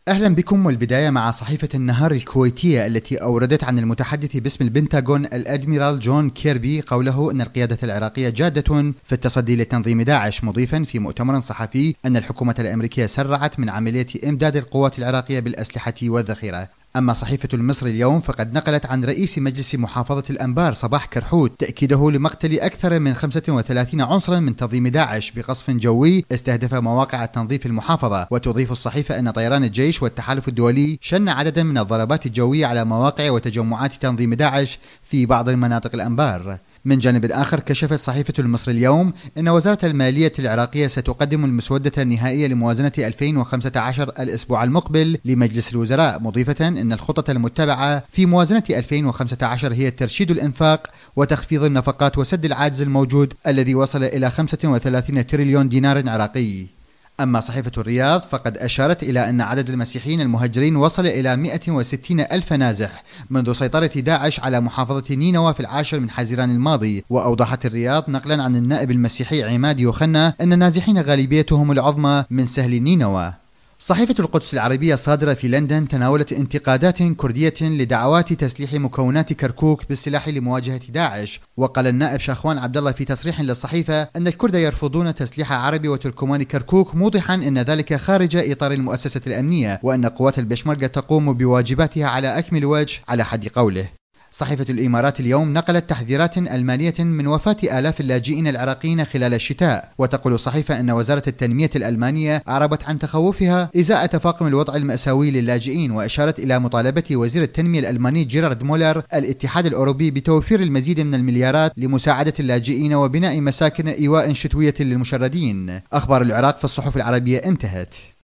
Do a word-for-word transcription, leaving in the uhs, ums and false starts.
أهلا بكم، والبداية مع صحيفة النهار الكويتية التي أوردت عن المتحدث باسم البنتاغون الأدميرال جون كيربي قوله أن القيادة العراقية جادة في التصدي لتنظيم داعش، مضيفا في مؤتمر صحفي أن الحكومة الأمريكية سرعت من عملية إمداد القوات العراقية بالأسلحة والذخيرة. أما صحيفة المصري اليوم فقد نقلت عن رئيس مجلس محافظة الأنبار صباح كرحوت تأكيده لمقتل أكثر من خمسة وثلاثين عنصرا من تنظيم داعش بقصف جوي استهدف مواقع التنظيف في المحافظة. وتضيف الصحيفة أن طيران الجيش والتحالف الدولي شن عددا من الضربات الجوية على مواقع وتجمعات تنظيم داعش في بعض المناطق الأنبار. من جانب آخر، كشفت صحيفة المصري اليوم أن وزارة المالية العراقية ستقدم المسودة النهائية لموازنة ألفين وخمسة عشر الأسبوع المقبل لمجلس الوزراء، مضيفة أن الخطط المتبعة في موازنة ألفين وخمسة عشر هي ترشيد الإنفاق وتخفيض النفقات وسد العاجز الموجود الذي وصل إلى خمسة وثلاثين تريليون دينار عراقي. أما صحيفة الرياض فقد أشارت إلى أن عدد المسيحيين المهجرين وصل إلى مئة وستين ألف نازح منذ سيطرة داعش على محافظة نينوى في العاشر من حزيران الماضي. وأوضحت الرياض نقلا عن النائب المسيحي عماد يوخنا أن النازحين غالبيتهم العظمى من سهل نينوى. صحيفة القدس العربية الصادرة في لندن تناولت انتقادات كردية لدعوات تسليح مكونات كركوك بالسلاح لمواجهة داعش. وقال النائب شاخوان عبد الله في تصريح للصحيفة أن الكرد يرفضون تسليح عربي وتركمان كركوك، موضحا أن ذلك خارج إطار المؤسسة الأمنية وأن قوات البشمركة تقوم بواجباتها على أكمل وجه على حد قوله. صحيفة الإمارات اليوم نقلت تحذيرات ألمانية من وفاة آلاف اللاجئين العراقيين خلال الشتاء. وتقول الصحيفة أن وزارة التنمية الألمانية أعربت عن تخوفها إزاء تفاقم الوضع المأساوي للاجئين، وأشارت إلى مطالبة وزير التنمية الألماني جيرارد مولر الاتحاد الأوروبي بتوفير المزيد من المليارات لمساعدة اللاجئين وبناء مساكن إيواء شتوية للمشردين. أخبار العراق في الصحف العربية انتهت.